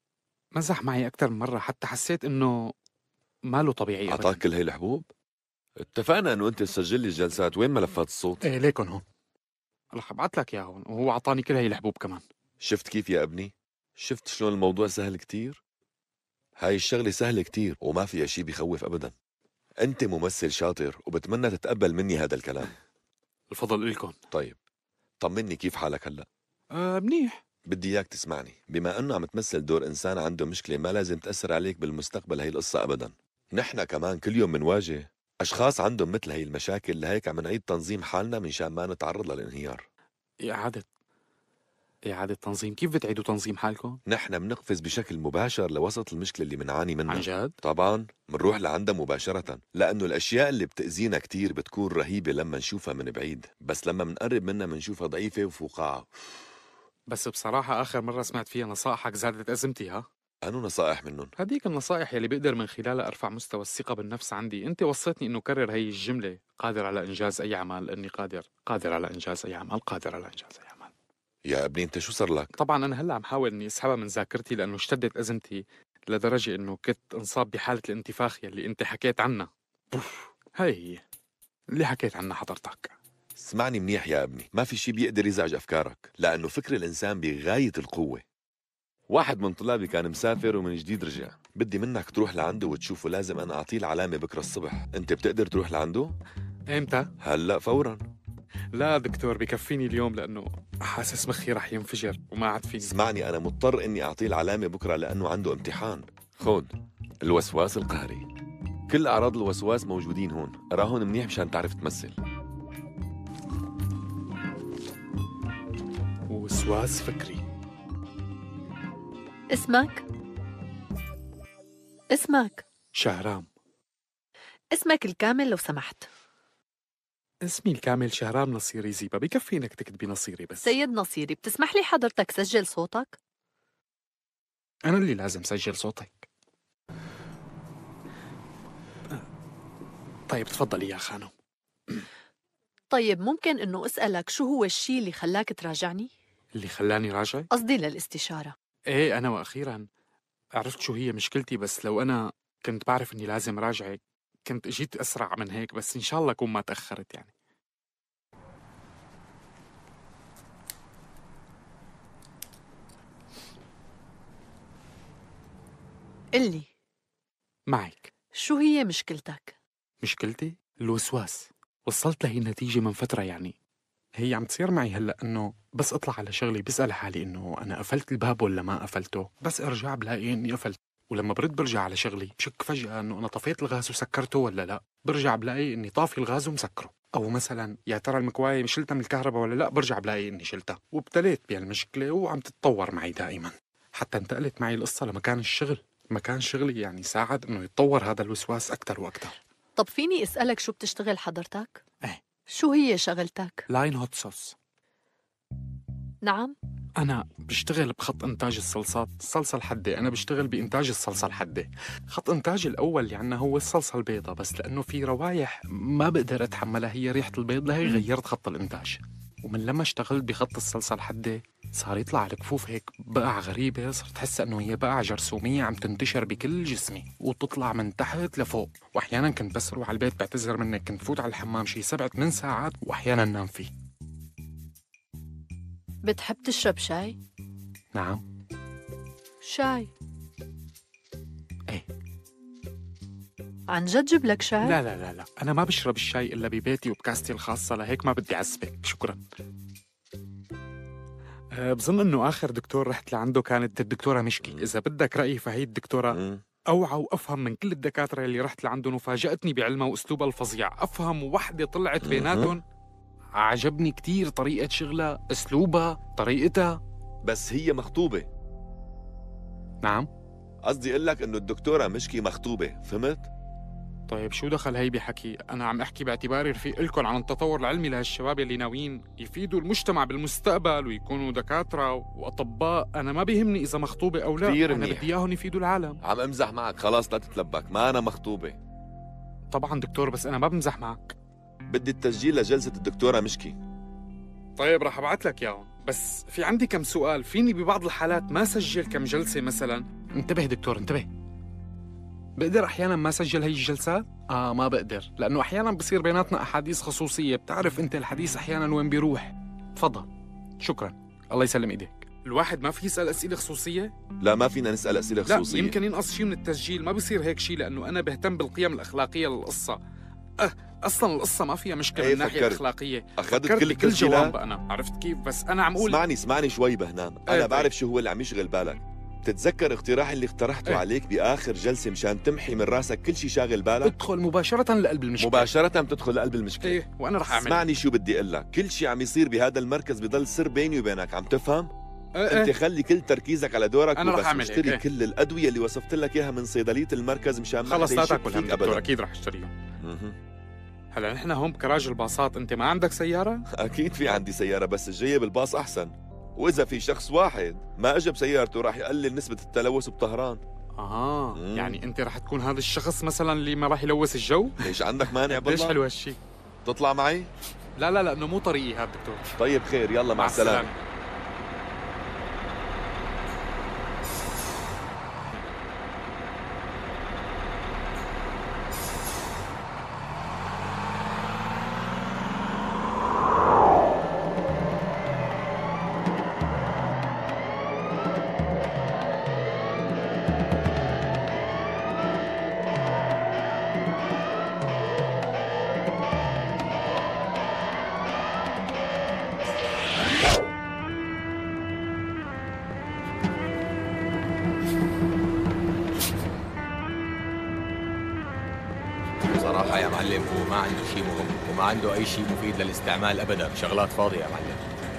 مزح معي أكثر من مرة، حتى حسيت إنه ماله طبيعي أبداً. أعطاك كل هي الحبوب؟ اتفقنا إنه أنت تسجل لي الجلسات، وين ملفات الصوت؟ إيه ليكن هون، رح أبعت لك إياه هون، وهو أعطاني كل هي الحبوب كمان. شفت كيف يا ابني؟ شفت شلون الموضوع سهل كتير؟ هاي الشغلة سهلة كتير وما فيها شي بيخوف أبدا. أنت ممثل شاطر وبتمنى تتقبل مني هذا الكلام. الفضل إلكم. طيب طمني، كيف حالك هلأ؟ آه منيح. بدي إياك تسمعني. بما أنه عم تمثل دور إنسان عنده مشكلة ما لازم تأثر عليك بالمستقبل هي القصة أبدا. نحن كمان كل يوم منواجه أشخاص عندهم مثل هي المشاكل، لهيك عم نعيد تنظيم حالنا من شان ما نتعرض للانهيار. إعادة إعادة تنظيم؟ كيف بتعيدوا تنظيم حالكم؟ نحن بنقفز بشكل مباشر لوسط المشكلة اللي بنعاني منها. عن جد؟ طبعا بنروح لعندها مباشرة، لأنه الأشياء اللي بتأذينا كتير بتكون رهيبة لما نشوفها من بعيد، بس لما بنقرب منها بنشوفها ضعيفة وفوقعة. بس بصراحة آخر مرة سمعت فيها نصائحك زادت أزمتي. ها؟ أنو نصائح منهم؟ هديك النصائح يلي بقدر من خلالها أرفع مستوى الثقة بالنفس عندي. أنت وصيتني إنه كرر هي الجملة: قادر على إنجاز أي عمل، إني قادر قادر على إنجاز أي عمل، قادر على إنجاز أي عمل. يا ابني أنت شو صار لك؟ طبعا أنا هلأ عم حاول إني أسحبها من ذاكرتي، لأنه اشتدت أزمتي لدرجة إنه كنت انصاب بحالة الانتفاخ يلي أنت حكيت عنها. هاي هي اللي حكيت عنها حضرتك. اسمعني منيح يا ابني، ما في شي بيقدر يزعج أفكارك، لأنه فكر الإنسان بغاية القوة. واحد من طلابي كان مسافر ومن جديد رجع، بدي منك تروح لعنده وتشوفه، لازم أنا أعطيه العلامة بكرة الصبح. أنت بتقدر تروح لعنده؟ إمتى؟ هلأ فوراً. لا دكتور، بكفيني اليوم لأنه حاسس مخي رح ينفجر وما عاد فيني. اسمعني، أنا مضطر إني أعطيه العلامة بكرة لأنه عنده امتحان. خود الوسواس القهري، كل أعراض الوسواس موجودين هون، أراهن منيح مشان تعرف تمثل. وسواس فكري. اسمك؟ اسمك؟ شهرام. اسمك الكامل لو سمحت. اسمي الكامل شهرام نصيري زيبا، بكفي انك تكتبي نصيري بس. سيد نصيري، بتسمح لي حضرتك سجل صوتك؟ أنا اللي لازم سجل صوتك. طيب تفضلي يا خانم. طيب ممكن إنه أسألك شو هو الشيء اللي خلاك تراجعني؟ اللي خلاني راجع؟ قصدي للاستشارة. إيه أنا وأخيراً عرفت شو هي مشكلتي، بس لو أنا كنت بعرف إني لازم راجعك كنت اجيت أسرع من هيك، بس إن شاء الله أكون ما تأخرت يعني. قلي معك. شو هي مشكلتك؟ مشكلتي؟ الوسواس. وصلت لهي النتيجة من فترة يعني. هي عم تصير معي هلأ إنه بس أطلع على شغلي بسأل حالي إنه أنا قفلت الباب ولا ما قفلته، بس أرجع بلاقي إني قفلت. ولما برد برجع على شغلي بشك فجأة إنه أنا طفيت الغاز وسكرته ولا لا، برجع بلاقي إني طافي الغاز ومسكره. أو مثلا يا ترى المكواية شلتها من الكهرباء ولا لا، برجع بلاقي إني شلتها. وابتليت بهالمشكلة وعم تتطور معي دائما. حتى انتقلت معي القصة لمكان الشغل. مكان شغلي يعني ساعد إنه يتطور هذا الوسواس أكتر وأكتر. طب فيني أسألك شو بتشتغل حضرتك؟ إيه. شو هي شغلتك؟ لاين هوت صوص. نعم؟ أنا بشتغل بخط إنتاج الصلصات، الصلصة الحدة. أنا بشتغل بإنتاج الصلصة الحدة. خط إنتاج الأول اللي عنا هو الصلصة البيضة، بس لأنه في روايح ما بقدر أتحملها هي ريحة البيض، لهي غيرت خط الإنتاج. ومن لما اشتغلت بخط الصلصة الحدة صار يطلع الكفوف هيك بقع غريبة، صرت أحس إنه هي بقع جرثومية عم تنتشر بكل جسمي وتطلع من تحت لفوق. وأحيانا كنت بس روح على البيت بعتذر منك، كنت فوت على الحمام شي سبع ثمان ساعات وأحيانا نام فيه. بتحب تشرب شاي؟ نعم. شاي؟ ايه. عن جد جيب لك شاي؟ لا لا لا لا، أنا ما بشرب الشاي إلا ببيتي وبكاستي الخاصة، لهيك ما بدي أعذبك. شكرا. أه بظن إنه آخر دكتور رحت لعنده كانت الدكتورة مشكي. إذا بدك رأيي فهي الدكتورة أوعى وأفهم من كل الدكاترة اللي رحت لعندهم، وفاجأتني بعلمها وأسلوبها الفظيع. أفهم وحدة طلعت بيناتهم عجبني كتير طريقة شغلها، أسلوبها، طريقتها. بس هي مخطوبة. نعم؟ قصدي أقول لك إنه الدكتورة مشكي مخطوبة، فهمت؟ طيب شو دخل هي بحكي؟ أنا عم أحكي باعتباري رفيق لكم عن التطور العلمي لهالشباب اللي ناويين يفيدوا المجتمع بالمستقبل ويكونوا دكاترة وأطباء. أنا ما بيهمني إذا مخطوبة أو لا، كتير أنا منيح. بدي إياهم يفيدوا العالم. عم أمزح معك، خلاص لا تتلبك، ما أنا مخطوبة. طبعا دكتور، بس أنا ما بمزح معك. بدي التسجيل لجلسة الدكتورة مشكي. طيب رح أبعت لك إياهم، بس في عندي كم سؤال. فيني ببعض الحالات ما سجل كم جلسة مثلا؟ انتبه دكتور انتبه. بقدر أحيانا ما سجل هي الجلسات؟ آه ما بقدر، لأنه أحيانا بصير بيناتنا أحاديث خصوصية، بتعرف أنت الحديث أحيانا وين بيروح. تفضل. شكرا، الله يسلم إيديك. الواحد ما في يسأل أسئلة خصوصية؟ لا ما فينا نسأل أسئلة خصوصية. لا يمكن ينقص شيء من التسجيل، ما بصير هيك شيء، لأنه أنا بهتم بالقيم الأخلاقية للقصة. أه اصلا القصه ما فيها مشكله من الناحيه الاخلاقيه. اخذت كل كل جواب انا عرفت كيف، بس انا عم اقول اسمعني اسمعني شوي بهنام. انا ايه بعرف شو هو اللي عم يشغل بالك. بتتذكر اقتراح اللي اقترحته ايه؟ عليك باخر جلسه مشان تمحي من راسك كل شيء شاغل بالك؟ ادخل مباشره لقلب المشكله. مباشره بتدخل لقلب المشكله. ايه وانا رح اعمل. اسمعني شو بدي اقول لك، كل شيء عم يصير بهذا المركز بضل سر بيني وبينك، عم تفهم؟ ايه انت ايه؟ خلي كل تركيزك على دورك أنا وبس، اشتري ايه؟ كل الادويه اللي وصفت لك اياها من صيدليه المركز مشان ما خلص لا تاكل دكتور، اكيد رح اشتريهم. اها هلا نحن هون بكراج الباصات، انت ما عندك سياره؟ اكيد في عندي سياره، بس الجايه بالباص احسن. واذا في شخص واحد ما اجى بسيارته راح يقلل نسبه التلوث بطهران. اها مم. يعني انت رح تكون هذا الشخص مثلا اللي ما راح يلوث الجو؟ ليش عندك مانع بالله؟ ليش حلو هالشيء؟ تطلع معي؟ لا لا لا انه مو طريقي هذا دكتور. طيب خير، يلا مع, مع السلامه, السلامة. صراحة يا معلم هو ما عنده شيء مهم وما عنده أي شيء مفيد للاستعمال أبدا، شغلات فاضية يا معلم.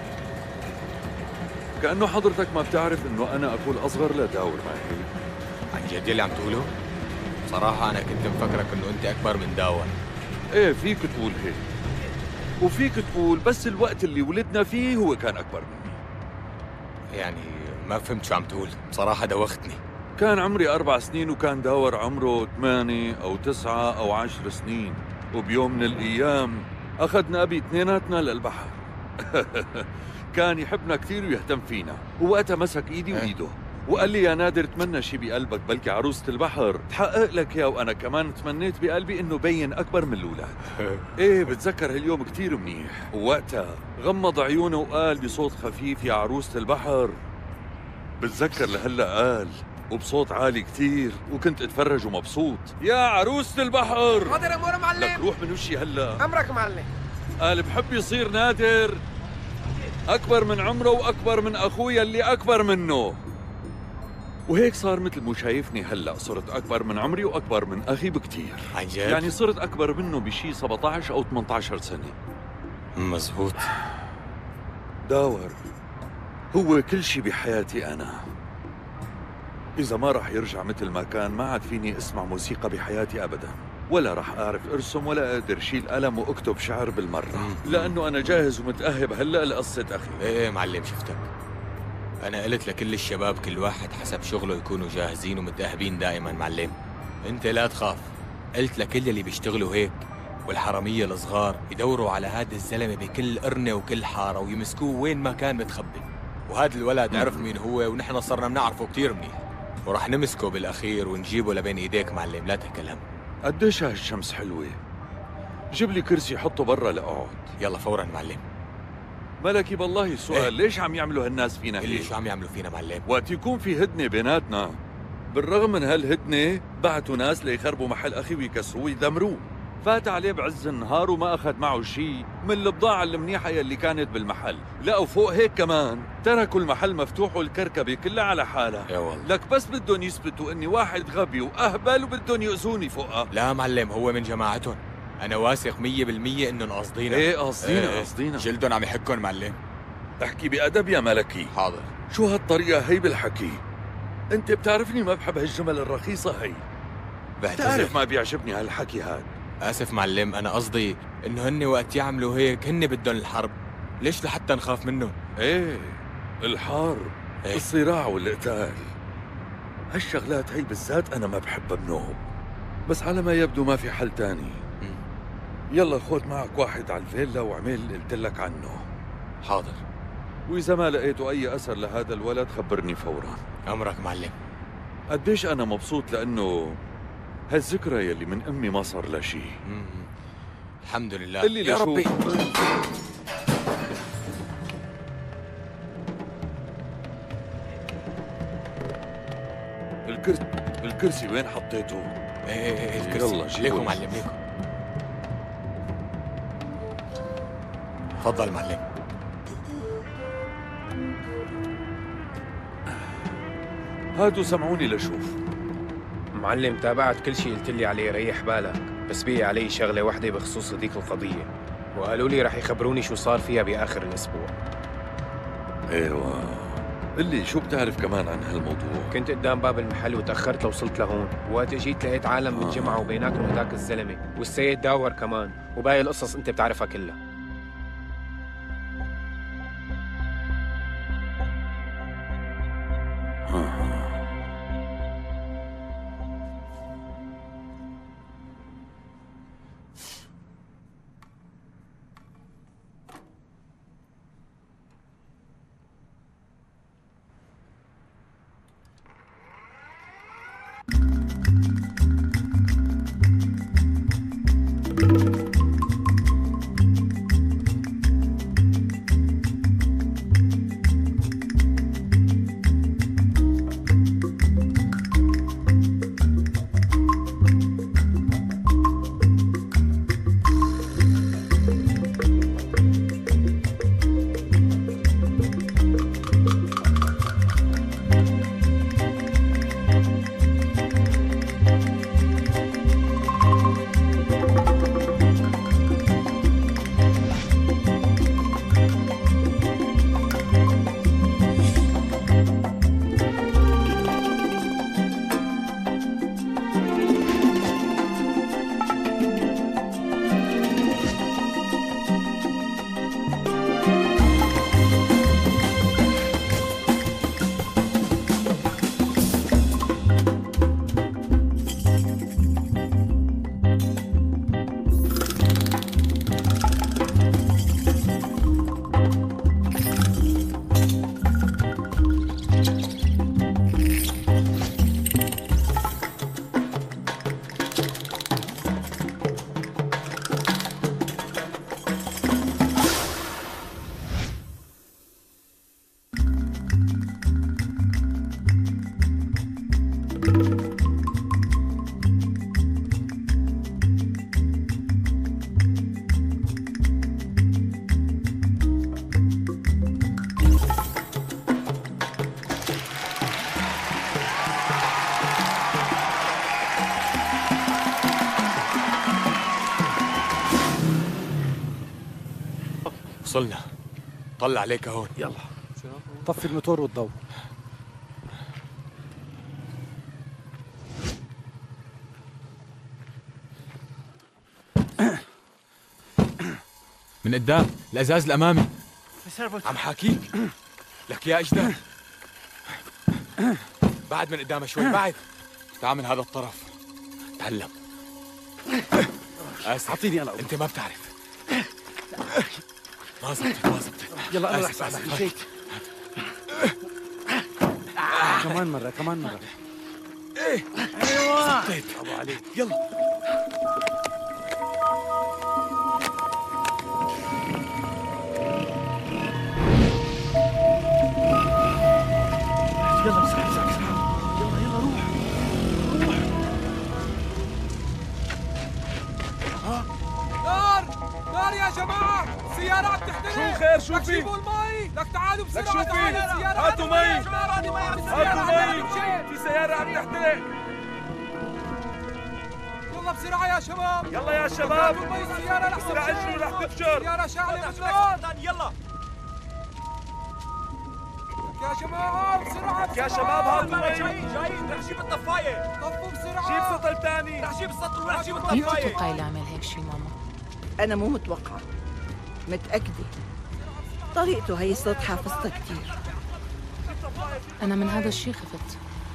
كأنه حضرتك ما بتعرف إنه أنا أكون أصغر لداور معي. عن جد يلي عم تقوله؟ صراحة أنا كنت مفكرك إنه أنت أكبر من داور. إيه فيك تقول هيك، وفيك تقول بس الوقت اللي ولدنا فيه هو كان أكبر مني. يعني ما فهمت شو عم تقول، بصراحة دوختني. كان عمري أربع سنين وكان داور عمره ثمانية أو تسعة أو عشر سنين، وبيوم من الأيام أخذنا أبي اثنيناتنا للبحر. كان يحبنا كثير ويهتم فينا، ووقتها مسك إيدي وإيده وقال لي يا نادر تمنى شي بقلبك، بلكي عروسة البحر تحقق لك يا. وأنا كمان تمنيت بقلبي إنه بين أكبر من الأولاد. إيه بتذكر هاليوم كثير منيح، ووقتها غمض عيونه وقال بصوت خفيف يا عروسة البحر. بتذكر لهلأ قال وبصوت عالي كثير، وكنت اتفرج ومبسوط. يا عروسة البحر حاضر امور معلم. لك روح من وشي هلا. امرك معلم. قال بحب يصير نادر اكبر من عمره واكبر من اخويا اللي اكبر منه، وهيك صار مثل مو شايفني هلا، صرت اكبر من عمري واكبر من اخي بكثير. عن جد؟ يعني صرت اكبر منه بشي سبعطعش او ثمنطعش سنه. إذا ما رح يرجع مثل ما كان ما عاد فيني أسمع موسيقى بحياتي أبدا، ولا رح أعرف أرسم ولا أقدر شيل قلم وأكتب شعر بالمرة، لأنه أنا جاهز ومتأهب هلأ لقصة أخي. إيه معلم شفتك، أنا قلت لكل الشباب كل واحد حسب شغله يكونوا جاهزين ومتأهبين دائما معلم. أنت لا تخاف، قلت لكل اللي بيشتغلوا هيك والحرامية الصغار يدوروا على هذا الزلمة بكل قرنة وكل حارة ويمسكوه وين ما كان متخبي، وهذا الولد عرف مين هو ونحن صرنا بنعرفه كتير منيح، ورح نمسكه بالأخير ونجيبه لبين إيديك معلم، لا تكلم. قديش هالشمس حلوة، جيب لي كرسي حطه برا لأقعد. يلا فورا معلم. ملكي بالله سؤال، إيه؟ ليش عم يعملوا هالناس فينا هيك؟ اللي شو عم يعملوا فينا معلم؟ وقت يكون في هدنة بيناتنا، بالرغم من هالهدنة بعتوا ناس ليخربوا محل أخي ويكسروه ويدمروه، فات عليه بعز النهار وما أخذ معه شيء من البضاعة المنيحة يلي كانت بالمحل، لا وفوق هيك كمان تركوا المحل مفتوح والكركبة كلها على حالها. يا والله لك بس بدهم يثبتوا إني واحد غبي وأهبل وبدهم يؤذوني فوقها. لا معلم هو من جماعتهم، أنا واثق مية بالمية إنهم قاصدينا. إيه قاصدينا قاصدينا، ايه جلدهم عم يحكون معلم. احكي بأدب يا ملكي. حاضر. شو هالطريقة هي بالحكي؟ أنت بتعرفني ما بحب هالجمل الرخيصة هي. بتعرف ما بيعجبني هالحكي هاد. آسف معلم، أنا قصدي إنه هن وقت يعملوا هيك هن بدهم الحرب، ليش لحتى نخاف منهم؟ إيه الحرب، إيه؟ الصراع والقتال، هالشغلات هي بالذات أنا ما بحبها بنوب، بس على ما يبدو ما في حل تاني. يلا خذ معك واحد على الفيلا واعمل اللي قلت لك عنه. حاضر. وإذا ما لقيتوا أي أثر لهذا الولد خبرني فورا. أمرك معلم. قديش أنا مبسوط لأنه هالذكرى يلي من أمي ما صار لها شيء. الحمد لله. اللي يا ربي. الكرسي الكرسي وين حطيته؟ ايه ايه ايه الكرسي. يلا ليكم معلم ليكم. تفضل معلم. هاتوا سمعوني لشوف. معلم تابعت كل شيء قلت لي عليه، ريح بالك، بس بقي علي شغله وحده بخصوص هذيك القضيه، وقالوا لي رح يخبروني شو صار فيها باخر الاسبوع. ايوه اللي شو بتعرف كمان عن هالموضوع؟ كنت قدام باب المحل وتاخرت لوصلت لهون، وقت اجيت لقيت عالم متجمعوا وبيناتهم هداك الزلمه والسيد داور كمان، وباقي القصص انت بتعرفها كلها. وصلنا. طلع عليك هون. يلا طفي الموتور والضوء. من قدام الازاز الامامي. عم حاكيك لك يا اجداد. بعد من قدام شوي، بعد. تعال من هذا الطرف، تعلم. اسف اعطيني انا. انت ما بتعرف. ما زبطت ما زبطت. يلا انا رح ساعدك. مشيت. كمان مرة كمان مرة. ايه ايوه زبطت. برافو عليك. يلا. يلا بسرعة بسرعة بسرعة. يلا يلا روح روح. ها؟ نار نار يا جماعة، السيارة عم تحترق. شو خير شو في؟ جيبوا المي، لك تعالوا بسرعة. لك شو في؟ تعالوا هاتوا مي. هاتوا مي. في سيارة عم تحترق. يلا بسرعة يا شباب. يلا يا شباب. السيارة رح اسرع اجري رح تفجر. السيارة شعلة بالنار. يلا يا جماعة بسرعة بسرعة. يا شباب هاتوا مي. جايين جايين رح جيب الطفاية. طفوا بسرعة. جيب سطل ثاني. رح جيب السطل ورح جيب مين الطفاية. بتتوقعي اللي عمل هيك شي ماما؟ أنا مو متوقعة، متأكدة. طريقته هي صوت حافظتها كتير. أنا من هذا الشي خفت.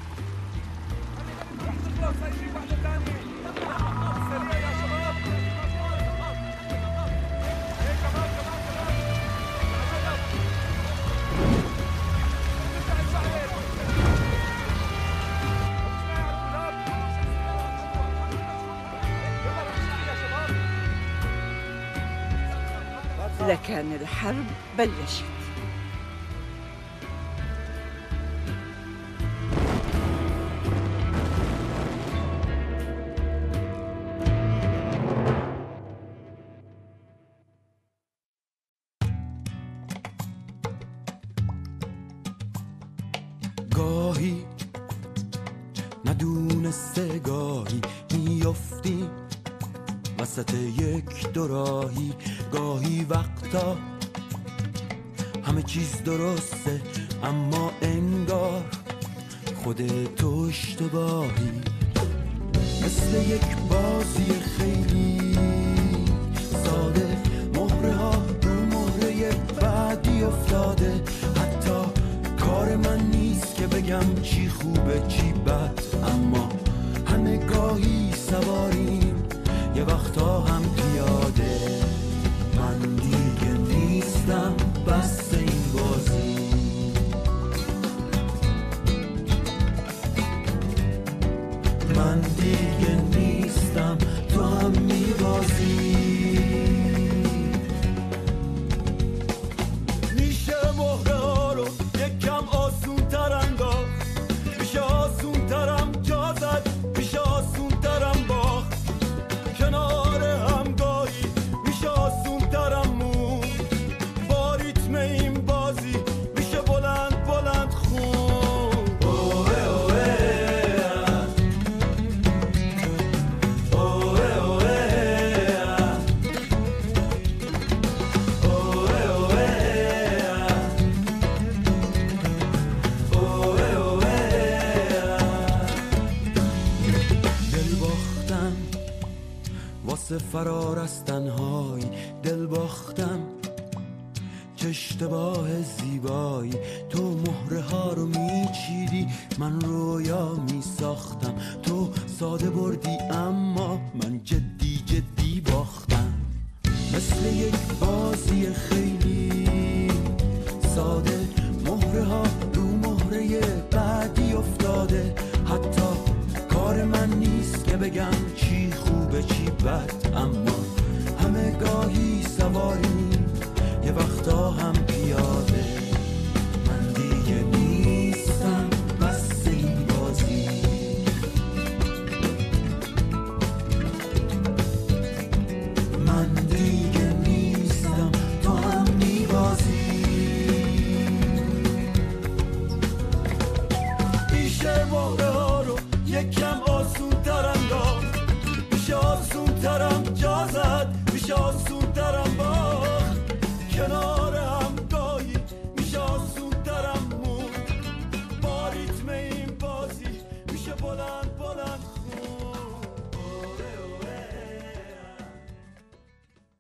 لكن الحرب بلشت. گاهی ندونسته گاهی میافتی وسط یک دوراهی، گاهی وقتا همه چیز درسته اما انگار خودت اشتباهی، مثل یک بازی خیلی ساده، مهره ها رو مهره بعدی افتاده، حتی کار من نیست که بگم چی خوبه چی بد، اما همه گاهی سواریم یه وقتا هم پیاده، من دیگه نیستم بس این بازی، من دیگه نیستم تو هم میبازی، میشه مهره ها رو یکم آسون تر انداخت، میشه آسون ترم جا زد، میشه آسون ترم باخت، کنار همگاهی میشه آسون ترم مون، با ریتم این بازی میشه بلند بلند خون، اوه اوه اوه اوه اوه دل باختم واسه فرار از تنهایی، دل باختم چه اشتباه زیبایی، تو مهره ها رو میچیدی من رویا میساختم، تو ساده بردی اما من جدی جدی باختم، مثل یک بازی خیلی ساده، مهره ها رو مهره بعدی افتاده، حتی کار من نیست که بگم چی خوبه چی بد، اما همه گاهی سواریم یه وقتا هم پیاده، من دیگه نیستم بس این بازی، من دیگه نیستم تو هم میبازی، میشه مهره